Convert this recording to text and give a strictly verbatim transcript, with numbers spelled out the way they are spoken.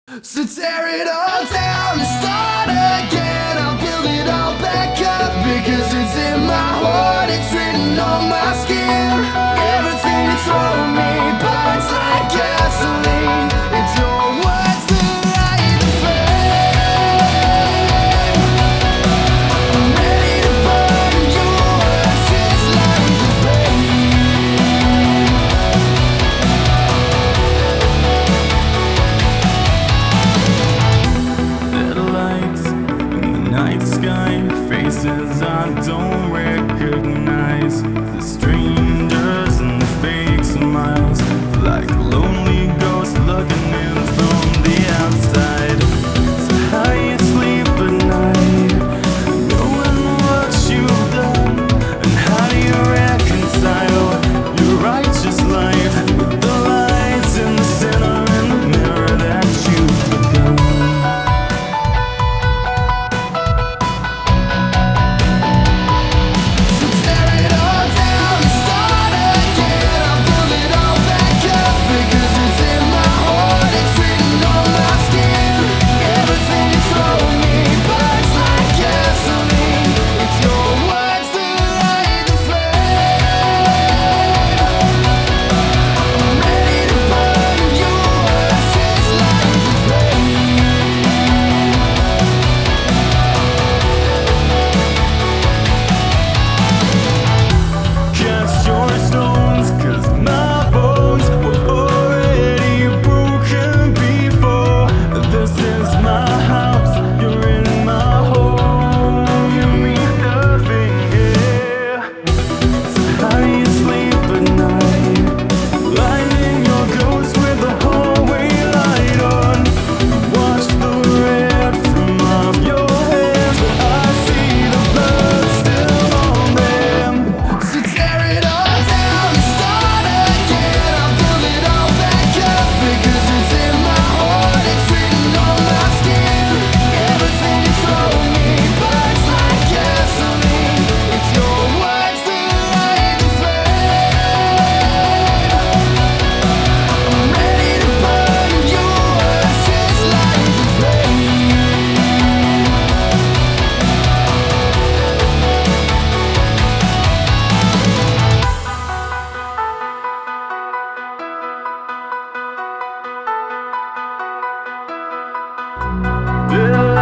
So tear it all down and start again. I'll build it all back up because it's in my heart, it's written on my skin. Everything you throw me burns like gasoline. It's your words that light the flame. I'm ready to burn your words just like the Lights in the night sky, faces I don't recognize, the strangers and the fake smiles, like lonely ghosts looking in from the outside. So how you sleep at night, knowing what you've done, and how do you reconcile your righteous life with the lights in the center in the mirror that you've begun? Yeah.